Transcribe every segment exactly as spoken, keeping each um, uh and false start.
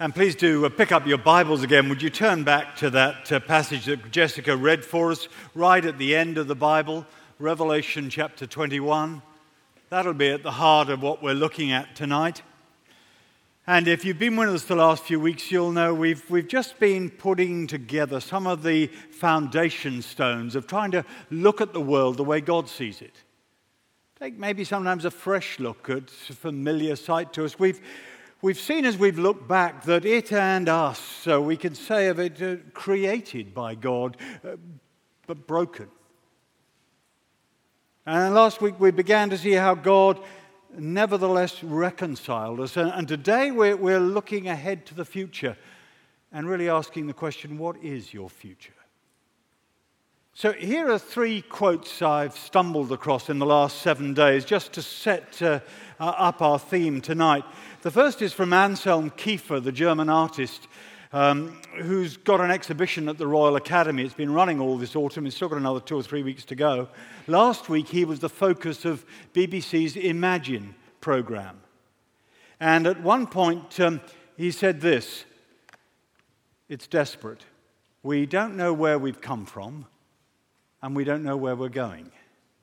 And please do uh, pick up your Bibles again. Would you turn back to that uh, passage that Jessica read for us, right at the end of the Bible, Revelation chapter twenty-one. That'll be at the heart of what we're looking at tonight. And if you've been with us the last few weeks, you'll know we've, we've just been putting together some of the foundation stones of trying to look at the world the way God sees it. Take maybe sometimes a fresh look at a familiar sight to us. We've We've seen as we've looked back that it and us, so we can say of it, uh, created by God, uh, but broken. And last week we began to see how God nevertheless reconciled us. And, and today we're, we're looking ahead to the future and really asking the question, what is your future? So here are three quotes I've stumbled across in the last seven days just to set uh, uh, up our theme tonight. The first is from Anselm Kiefer, the German artist, um, who's got an exhibition at the Royal Academy. It's been running all this autumn. It's still got another two or three weeks to go. Last week he was the focus of B B C's Imagine programme. And at one point um, he said this: "It's desperate. We don't know where we've come from, and we don't know where we're going."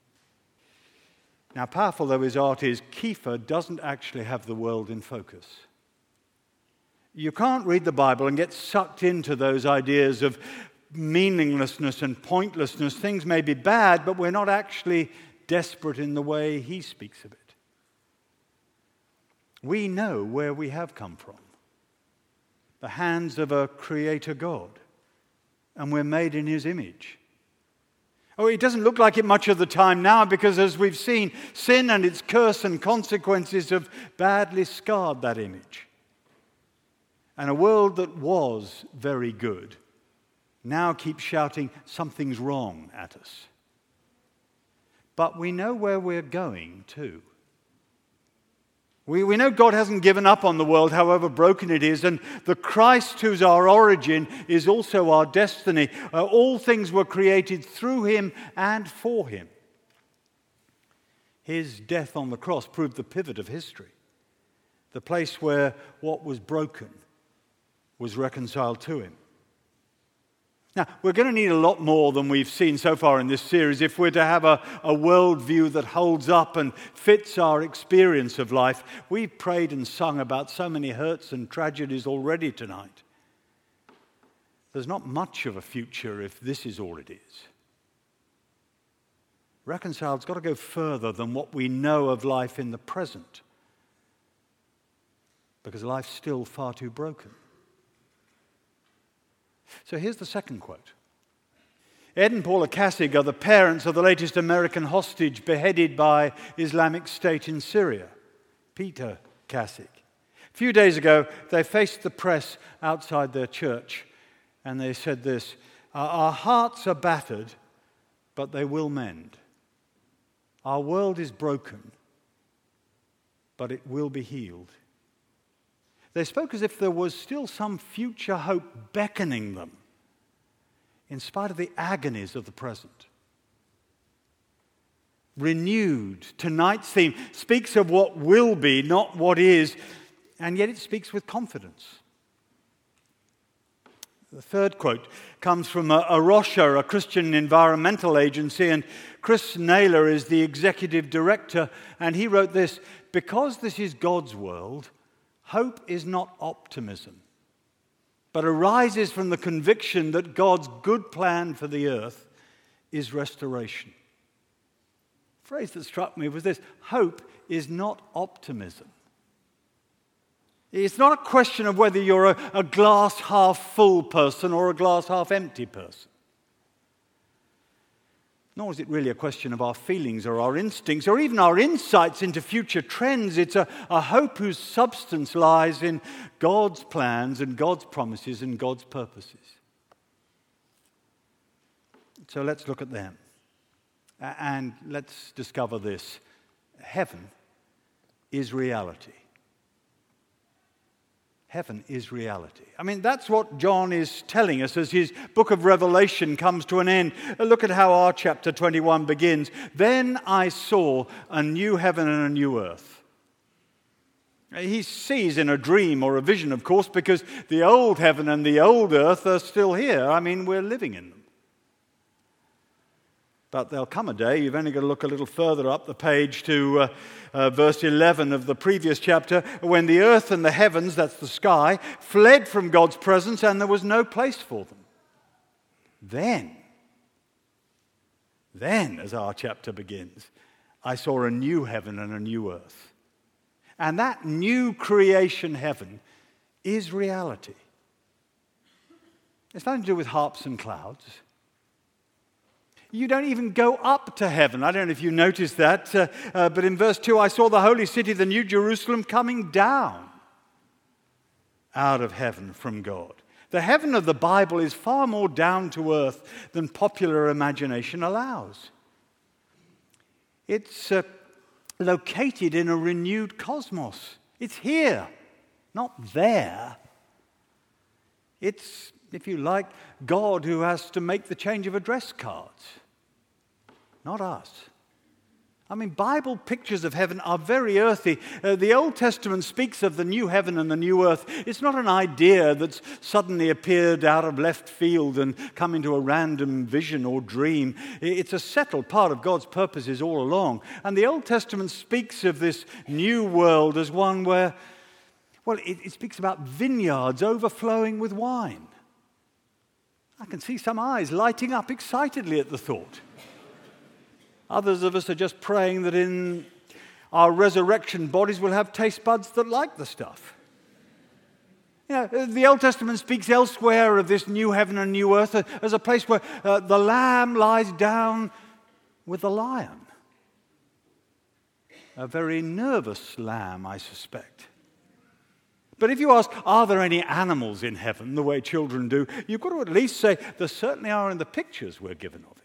Now, powerful though his art is, Kiefer doesn't actually have the world in focus. You can't read the Bible and get sucked into those ideas of meaninglessness and pointlessness. Things may be bad, but we're not actually desperate in the way he speaks of it. We know where we have come from. The hands of a creator God. And we're made in his image. Oh, it doesn't look like it much of the time now because, as we've seen, sin and its curse and consequences have badly scarred that image. And a world that was very good now keeps shouting, something's wrong at us. But we know where we're going too. We, we know God hasn't given up on the world, however broken it is, and the Christ who's our origin is also our destiny. Uh, all things were created through him and for him. His death on the cross proved the pivot of history, the place where what was broken was reconciled to him. Now, we're going to need a lot more than we've seen so far in this series if we're to have a, a worldview that holds up and fits our experience of life. We've prayed and sung about so many hurts and tragedies already tonight. There's not much of a future if this is all it is. Reconciled's got to go further than what we know of life in the present, because life's still far too broken. So here's the second quote. Ed and Paula Kasich are the parents of the latest American hostage beheaded by Islamic State in Syria, Peter Kasich. A few days ago, they faced the press outside their church, and they said this: "Our hearts are battered, but they will mend. Our world is broken, but it will be healed." They spoke as if there was still some future hope beckoning them, in spite of the agonies of the present. Renewed, tonight's theme speaks of what will be, not what is, and yet it speaks with confidence. The third quote comes from a, a Rocha, a Christian environmental agency, and Chris Naylor is the executive director, and he wrote this: "Because this is God's world, hope is not optimism, but arises from the conviction that God's good plan for the earth is restoration." The phrase that struck me was this: hope is not optimism. It's not a question of whether you're a, a glass half full person or a glass half empty person. Nor is it really a question of our feelings or our instincts or even our insights into future trends. It's a, a hope whose substance lies in God's plans and God's promises and God's purposes. So let's look at them. And let's discover this: heaven is reality. Heaven is reality. I mean, that's what John is telling us as his book of Revelation comes to an end. Look at how our chapter twenty-one begins. "Then I saw a new heaven and a new earth. He sees in a dream or a vision, of course, because the old heaven and the old earth are still here. I mean, we're living in them. But there'll come a day, you've only got to look a little further up the page to uh, uh, verse eleven of the previous chapter, when the earth and the heavens, that's the sky, fled from God's presence and there was no place for them. Then, then, as our chapter begins, I saw a new heaven and a new earth. And that new creation heaven is reality. It's nothing to do with harps and clouds. You don't even go up to heaven. I don't know if you noticed that, uh, uh, but in verse two, I saw the holy city, the new Jerusalem, coming down out of heaven from God. The heaven of the Bible is far more down to earth than popular imagination allows. It's uh, located in a renewed cosmos. It's here, not there. It's, if you like, God who has to make the change of address cards, not us. I mean, Bible pictures of heaven are very earthy. Uh, the Old Testament speaks of the new heaven and the new earth. It's not an idea that's suddenly appeared out of left field and come into a random vision or dream. It's a settled part of God's purposes all along. And the Old Testament speaks of this new world as one where, well, it, it speaks about vineyards overflowing with wine. I can see some eyes lighting up excitedly at the thought. Others of us are just praying that in our resurrection bodies we'll have taste buds that like the stuff. You know, the Old Testament speaks elsewhere of this new heaven and new earth as a place where uh, the lamb lies down with the lion. A very nervous lamb, I suspect. But if you ask, are there any animals in heaven, the way children do, you've got to at least say, there certainly are in the pictures we're given of it.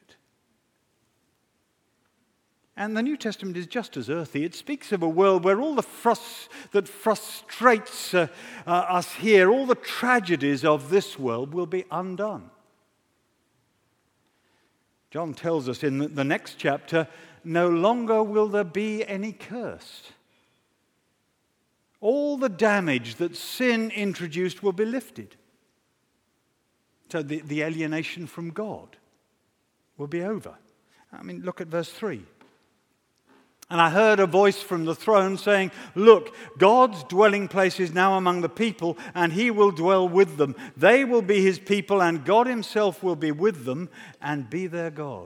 And the New Testament is just as earthy. It speaks of a world where all the frust- that frustrates uh, uh, us here, all the tragedies of this world will be undone. John tells us in the, the next chapter, no longer will there be any curse. All the damage that sin introduced will be lifted. So the, the alienation from God will be over. I mean, look at verse three. And I heard a voice from the throne saying, look, God's dwelling place is now among the people, and he will dwell with them. They will be his people, and God himself will be with them and be their God.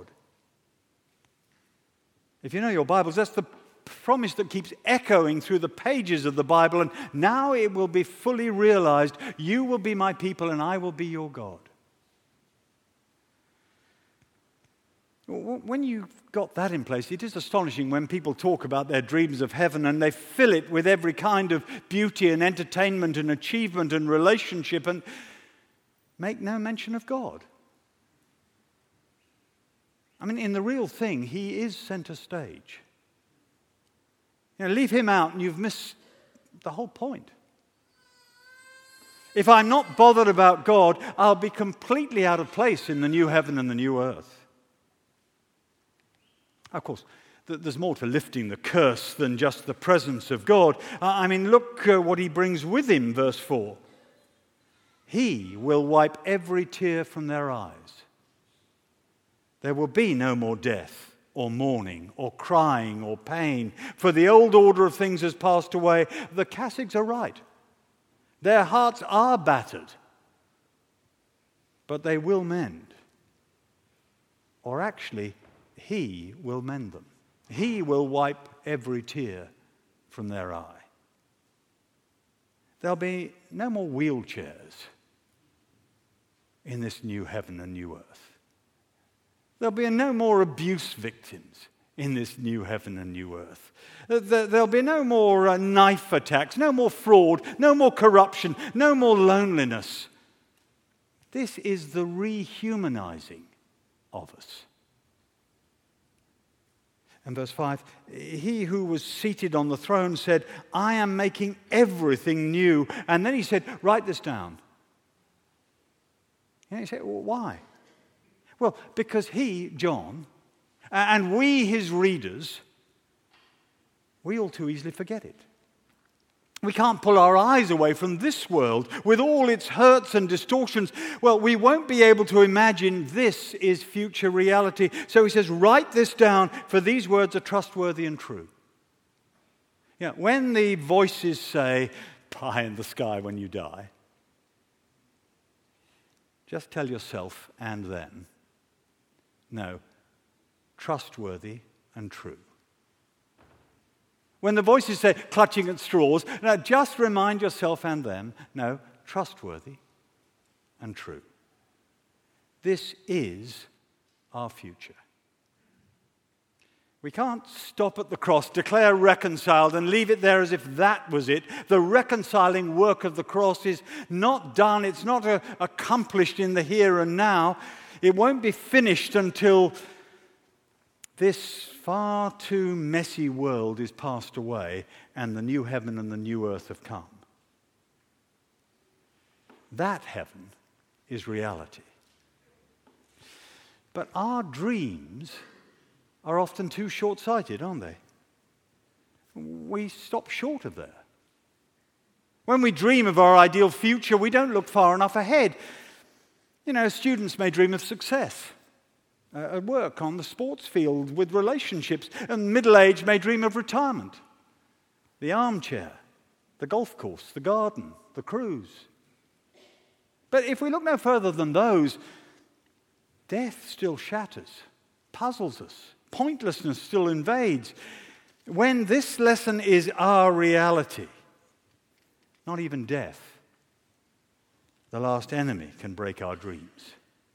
If you know your Bibles, that's the promise that keeps echoing through the pages of the Bible, and now it will be fully realized. You will be my people, and I will be your God. When you've got that in place, it is astonishing when people talk about their dreams of heaven and they fill it with every kind of beauty and entertainment and achievement and relationship and make no mention of God. I mean, in the real thing, he is center stage. You know, leave him out and you've missed the whole point. If I'm not bothered about God, I'll be completely out of place in the new heaven and the new earth. Of course, there's more to lifting the curse than just the presence of God. I mean, look uh, what he brings with him, verse four. He will wipe every tear from their eyes. There will be no more death or mourning or crying or pain, for the old order of things has passed away. The Cassigs are right. Their hearts are battered, but they will mend. Or actually, he will mend them. He will wipe every tear from their eye. There'll be no more wheelchairs in this new heaven and new earth. There'll be no more abuse victims in this new heaven and new earth. There'll be no more uh, knife attacks, no more fraud, no more corruption, no more loneliness. This is the rehumanizing of us. And verse five, he who was seated on the throne said, I am making everything new. And then he said, write this down. And he said, well, why? Well, because he, John, and we, his readers, we all too easily forget it. We can't pull our eyes away from this world with all its hurts and distortions. Well, we won't be able to imagine this is future reality. So he says, write this down, for these words are trustworthy and true. Yeah, when the voices say, pie in the sky when you die, just tell yourself and them, no, trustworthy and true. When the voices say, clutching at straws, now just remind yourself and them, no, trustworthy and true. This is our future. We can't stop at the cross, declare reconciled, and leave it there as if that was it. The reconciling work of the cross is not done. It's not uh, accomplished in the here and now. It won't be finished until this far too messy world is passed away and the new heaven and the new earth have come. That heaven is reality. But our dreams are often too short-sighted, aren't they? We stop short of there. When we dream of our ideal future, we don't look far enough ahead. You know, students may dream of success uh, at work, on the sports field, with relationships, and middle-aged may dream of retirement, the armchair, the golf course, the garden, the cruise. But if we look no further than those, death still shatters, puzzles us. Pointlessness still invades. When this lesson is our reality, not even death, the last enemy, can break our dreams.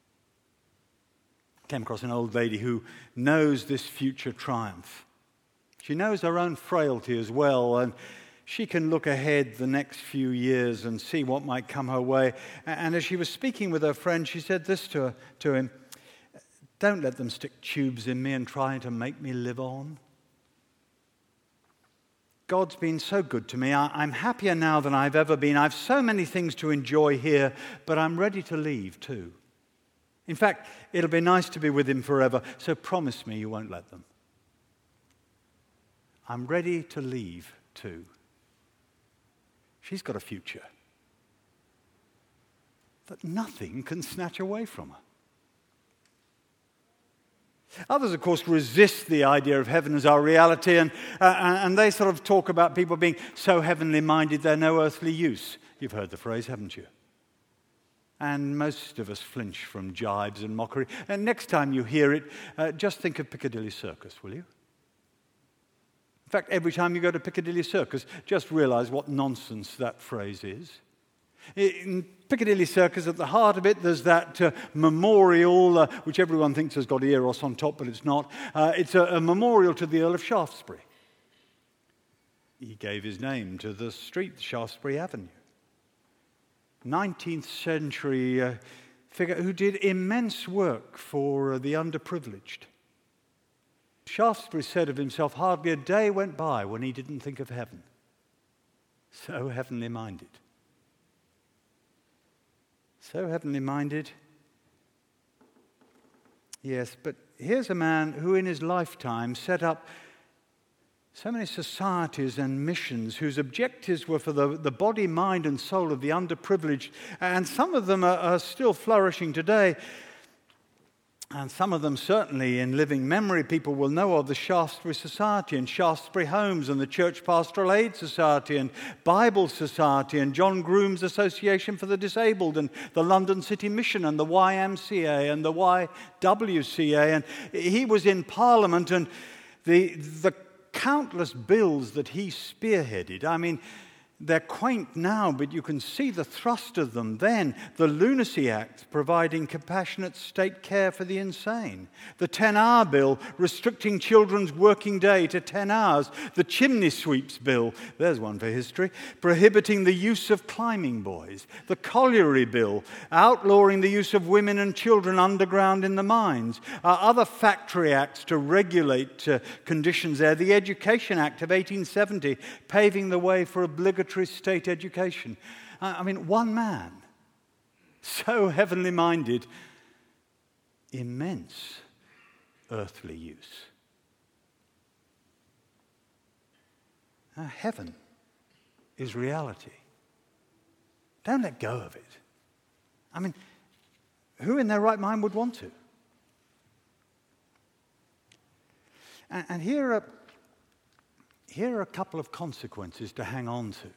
I came across an old lady who knows this future triumph. She knows her own frailty as well, and she can look ahead the next few years and see what might come her way. And as she was speaking with her friend, she said this to her, to him, don't let them stick tubes in me and try to make me live on. God's been so good to me. I, I'm happier now than I've ever been. I've so many things to enjoy here, but I'm ready to leave too. In fact, it'll be nice to be with him forever, so promise me you won't let them. I'm ready to leave too. She's got a future that nothing can snatch away from her. Others, of course, resist the idea of heaven as our reality, and, uh, and they sort of talk about people being so heavenly minded they're no earthly use. You've heard the phrase, haven't you? And most of us flinch from jibes and mockery. And next time you hear it, uh, just think of Piccadilly Circus, will you? In fact, every time you go to Piccadilly Circus, just realize what nonsense that phrase is. In Piccadilly Circus, at the heart of it, there's that uh, memorial, uh, which everyone thinks has got Eros on top, but it's not. Uh, it's a, a memorial to the Earl of Shaftesbury. He gave his name to the street, Shaftesbury Avenue. nineteenth century uh, figure who did immense work for uh, the underprivileged. Shaftesbury said of himself, hardly a day went by when he didn't think of heaven. So heavenly minded. So heavenly minded. Yes, but here's a man who in his lifetime set up so many societies and missions whose objectives were for the, the body, mind, and soul of the underprivileged. And some of them are, are still flourishing today. And some of them certainly in living memory people will know of: the Shaftesbury Society and Shaftesbury Homes and the Church Pastoral Aid Society and Bible Society and John Groom's Association for the Disabled and the London City Mission and the Y M C A and the Y W C A. And he was in Parliament, and the the countless bills that he spearheaded, I mean, they're quaint now, but you can see the thrust of them then. The Lunacy Act, providing compassionate state care for the insane. The ten-hour bill, restricting children's working day to ten hours. The Chimney Sweeps Bill, there's one for history, prohibiting the use of climbing boys. The Colliery Bill, outlawing the use of women and children underground in the mines. Uh, other factory acts to regulate uh, conditions there. The Education Act of eighteen seventy, paving the way for obligatory state education. I mean, one man, so heavenly minded, immense earthly use. Now, heaven is reality. Don't let go of it. I mean, who in their right mind would want to? And, and here are, here are a couple of consequences to hang on to.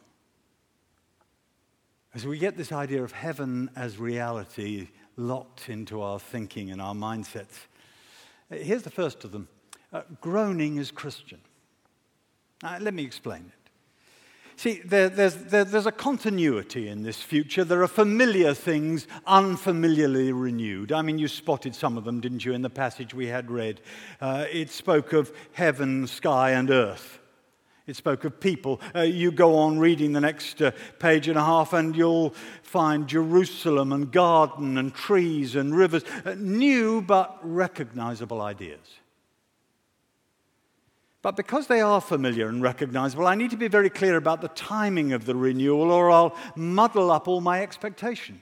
As we get this idea of heaven as reality locked into our thinking and our mindsets. Here's the first of them. Uh, groaning as Christian. Uh, let me explain it. See, there, there's, there, there's a continuity in this future. There are familiar things unfamiliarly renewed. I mean, you spotted some of them, didn't you, in the passage we had read? Uh, it spoke of heaven, sky, and earth. It spoke of people. Uh, you go on reading the next uh, page and a half and you'll find Jerusalem and garden and trees and rivers. Uh, new but recognizable ideas. But because they are familiar and recognizable, I need to be very clear about the timing of the renewal or I'll muddle up all my expectations.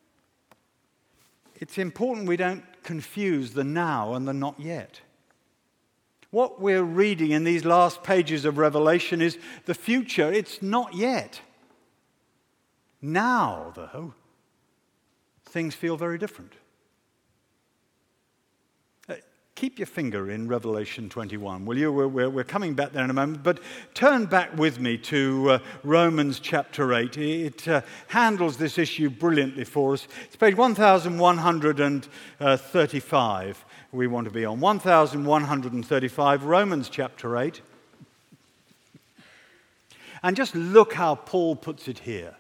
It's important we don't confuse the now and the not yet. What we're reading in these last pages of Revelation is the future. It's not yet. Now, though, things feel very different. Uh, keep your finger in Revelation twenty-one, will you? We're, we're, we're coming back there in a moment, but turn back with me to uh, Romans chapter eight. It uh, handles this issue brilliantly for us. It's page one thousand one hundred thirty-five. We want to be on one thousand one hundred thirty-five, Romans chapter eight. And just look how Paul puts it here.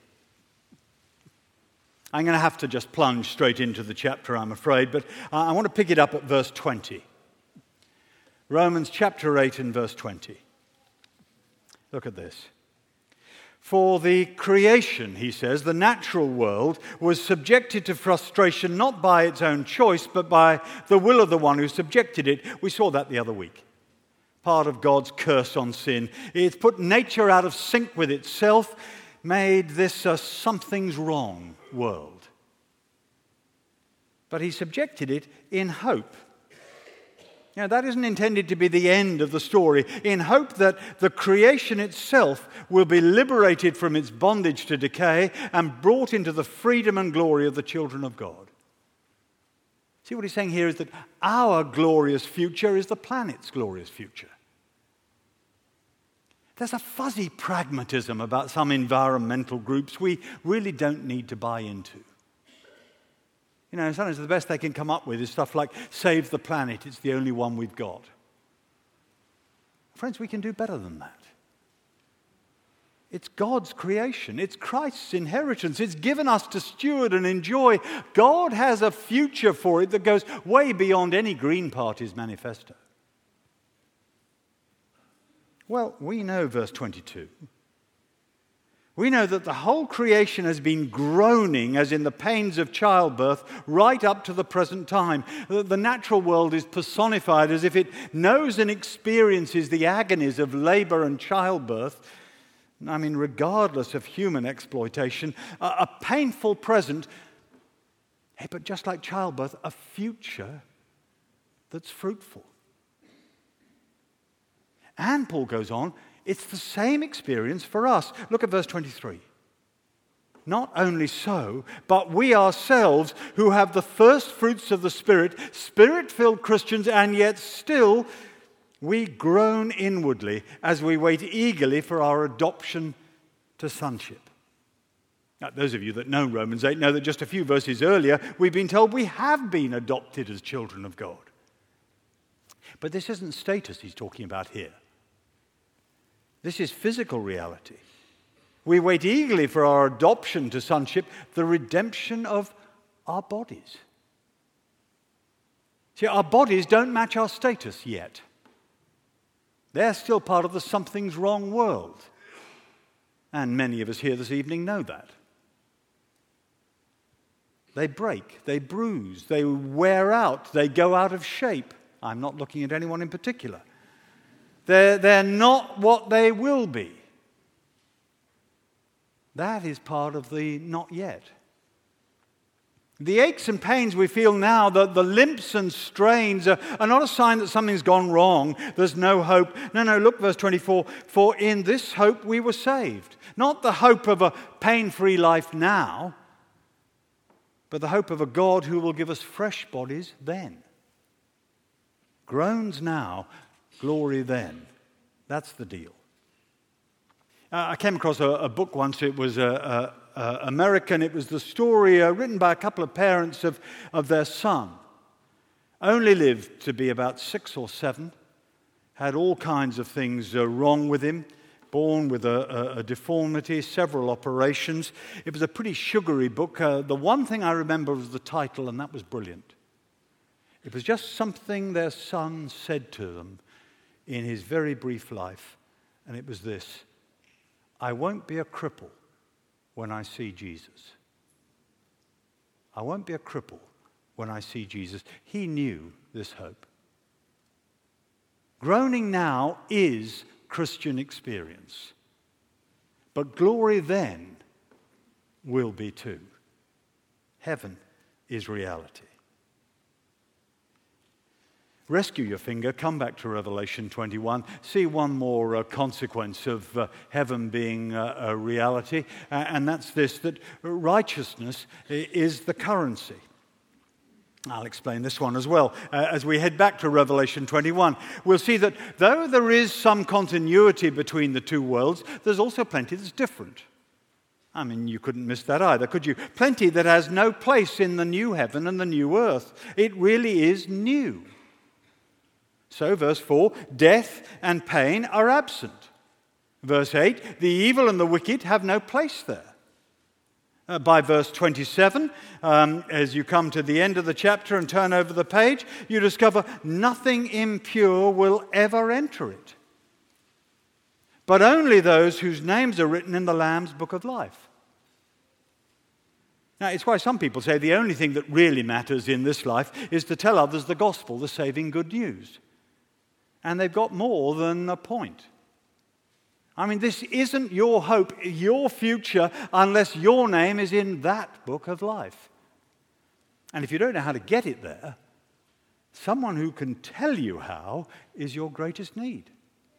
I'm going to have to just plunge straight into the chapter, I'm afraid, but I want to pick it up at verse twenty. Romans chapter eight and verse twenty. Look at this. For the creation, he says, the natural world, was subjected to frustration not by its own choice, but by the will of the one who subjected it. We saw that the other week. Part of God's curse on sin. It's put nature out of sync with itself, made this a something's wrong world. But he subjected it in hope. Now, that isn't intended to be the end of the story, in hope that the creation itself will be liberated from its bondage to decay and brought into the freedom and glory of the children of God. See, what he's saying here is that our glorious future is the planet's glorious future. There's a fuzzy pragmatism about some environmental groups we really don't need to buy into. You know, sometimes the best they can come up with is stuff like, save the planet, it's the only one we've got. Friends, we can do better than that. It's God's creation. It's Christ's inheritance. It's given us to steward and enjoy. God has a future for it that goes way beyond any Green Party's manifesto. Well, we know verse twenty-two. We know that the whole creation has been groaning, as in the pains of childbirth, right up to the present time. The natural world is personified as if it knows and experiences the agonies of labor and childbirth. I mean, regardless of human exploitation, a painful present, hey, but just like childbirth, a future that's fruitful. And Paul goes on, it's the same experience for us. Look at verse twenty-three. Not only so, but we ourselves who have the first fruits of the Spirit, Spirit-filled Christians, and yet still we groan inwardly as we wait eagerly for our adoption to sonship. Now, those of you that know Romans eight know that just a few verses earlier we've been told we have been adopted as children of God. But this isn't status he's talking about here. This is physical reality. We wait eagerly for our adoption to sonship, the redemption of our bodies. See, our bodies don't match our status yet. They're still part of the something's wrong world. And many of us here this evening know that. They break, they bruise, they wear out, they go out of shape. I'm not looking at anyone in particular. They're, they're not what they will be. That is part of the not yet. The aches and pains we feel now, the, the limps and strains are, are not a sign that something's gone wrong. There's no hope. No, no, look, verse twenty-four. For in this hope we were saved. Not the hope of a pain-free life now, but the hope of a God who will give us fresh bodies then. Groans now, glory then. That's the deal. Uh, I came across a, a book once. It was a, a, a American. It was the story uh, written by a couple of parents of, of their son. Only lived to be about six or seven. Had all kinds of things uh, wrong with him. Born with a, a, a deformity, several operations. It was a pretty sugary book. Uh, the one thing I remember was the title, and that was brilliant. It was just something their son said to them in his very brief life. And it was this: I won't be a cripple when I see Jesus. I won't be a cripple when I see Jesus. He knew this hope. Groaning now is Christian experience. But glory then will be too. Heaven is reality. Rescue your finger, come back to Revelation twenty-one, see one more uh, consequence of uh, heaven being uh, a reality, uh, and that's this, that righteousness is the currency. I'll explain this one as well. Uh, as we head back to Revelation twenty-one, we'll see that though there is some continuity between the two worlds, there's also plenty that's different. I mean, you couldn't miss that either, could you? Plenty that has no place in the new heaven and the new earth. It really is new. So, verse four, death and pain are absent. Verse eight, the evil and the wicked have no place there. Uh, by verse twenty-seven, um, as you come to the end of the chapter and turn over the page, you discover nothing impure will ever enter it, but only those whose names are written in the Lamb's book of life. Now, it's why some people say the only thing that really matters in this life is to tell others the gospel, the saving good news. And they've got more than a point. I mean, this isn't your hope, your future, unless your name is in that book of life. And if you don't know how to get it there, someone who can tell you how is your greatest need.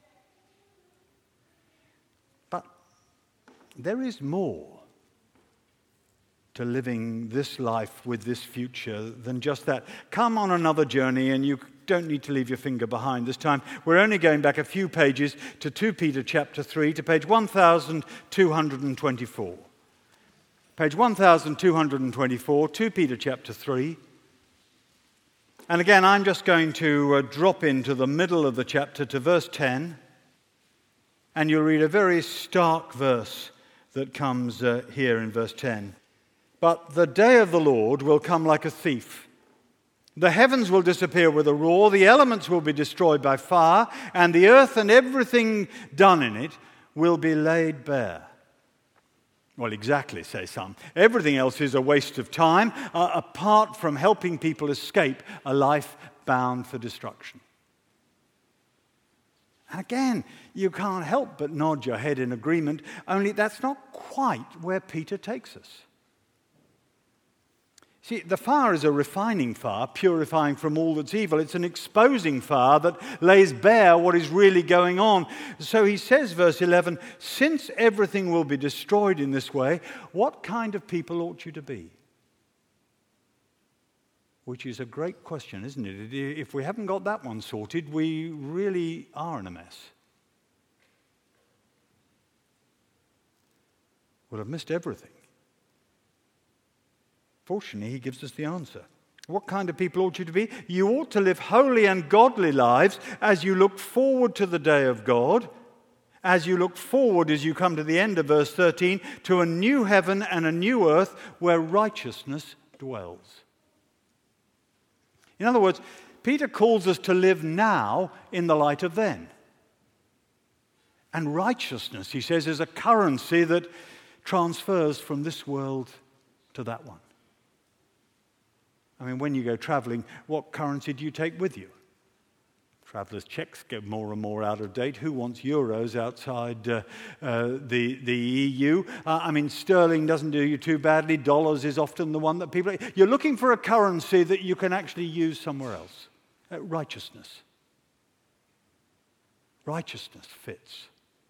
But there is more to living this life with this future than just that. Come on another journey, and you don't need to leave your finger behind this time. We're only going back a few pages to Second Peter chapter three, to page one thousand two hundred twenty-four. Page one thousand two hundred twenty-four, Second Peter chapter three. And again, I'm just going to uh, drop into the middle of the chapter to verse ten, and you'll read a very stark verse that comes uh, here in verse ten. But the day of the Lord will come like a thief. The heavens will disappear with a roar, the elements will be destroyed by fire, and the earth and everything done in it will be laid bare. Well, exactly, say some. Everything else is a waste of time, uh, apart from helping people escape a life bound for destruction. And again, you can't help but nod your head in agreement, only that's not quite where Peter takes us. See, the fire is a refining fire, purifying from all that's evil. It's an exposing fire that lays bare what is really going on. So he says, verse eleven, since everything will be destroyed in this way, what kind of people ought you to be? Which is a great question, isn't it? If we haven't got that one sorted, we really are in a mess. We'll have missed everything. Fortunately, he gives us the answer. What kind of people ought you to be? You ought to live holy and godly lives as you look forward to the day of God, as you look forward, as you come to the end of verse thirteen, to a new heaven and a new earth where righteousness dwells. In other words, Peter calls us to live now in the light of then. And righteousness, he says, is a currency that transfers from this world to that one. I mean, when you go traveling, what currency do you take with you? Traveller's checks get more and more out of date. Who wants euros outside uh, uh, the, the E U? Uh, I mean, sterling doesn't do you too badly. Dollars is often the one that people... You're looking for a currency that you can actually use somewhere else. Uh, righteousness. Righteousness fits.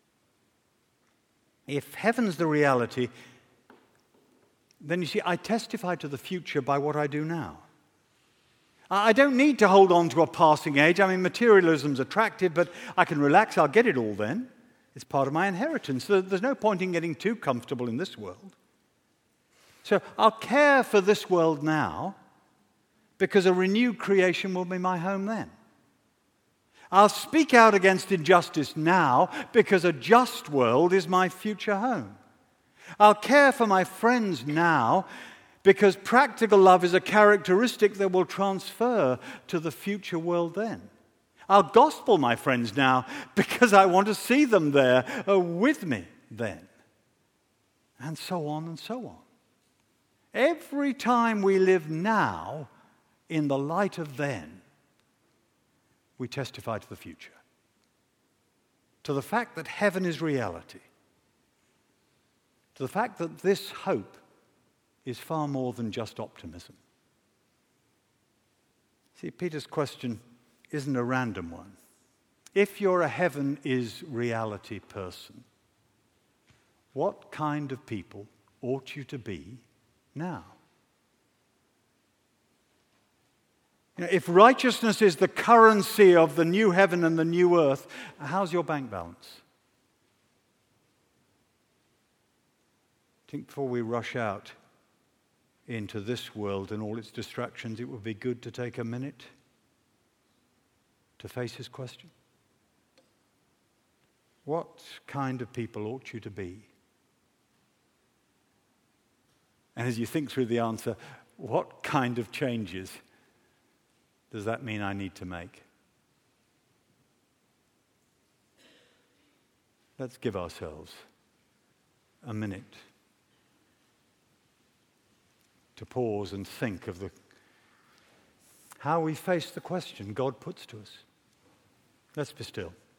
If heaven's the reality, then you see, I testify to the future by what I do now. I don't need to hold on to a passing age. I mean, materialism's attractive, but I can relax. I'll get it all then. It's part of my inheritance. There's no point in getting too comfortable in this world. So I'll care for this world now because a renewed creation will be my home then. I'll speak out against injustice now because a just world is my future home. I'll care for my friends now because practical love is a characteristic that will transfer to the future world then. I'll gospel my friends now because I want to see them there uh, with me then. And so on and so on. Every time we live now in the light of then, we testify to the future. To the fact that heaven is reality. To the fact that this hope is far more than just optimism. See, Peter's question isn't a random one. If you're a heaven is reality person, what kind of people ought you to be now? You know, if righteousness is the currency of the new heaven and the new earth, how's your bank balance? I think before we rush out into this world and all its distractions, it would be good to take a minute to face his question. What kind of people ought you to be? And as you think through the answer, what kind of changes does that mean I need to make? Let's give ourselves a minute to pause and think of the how we face the question God puts to us. Let's be still.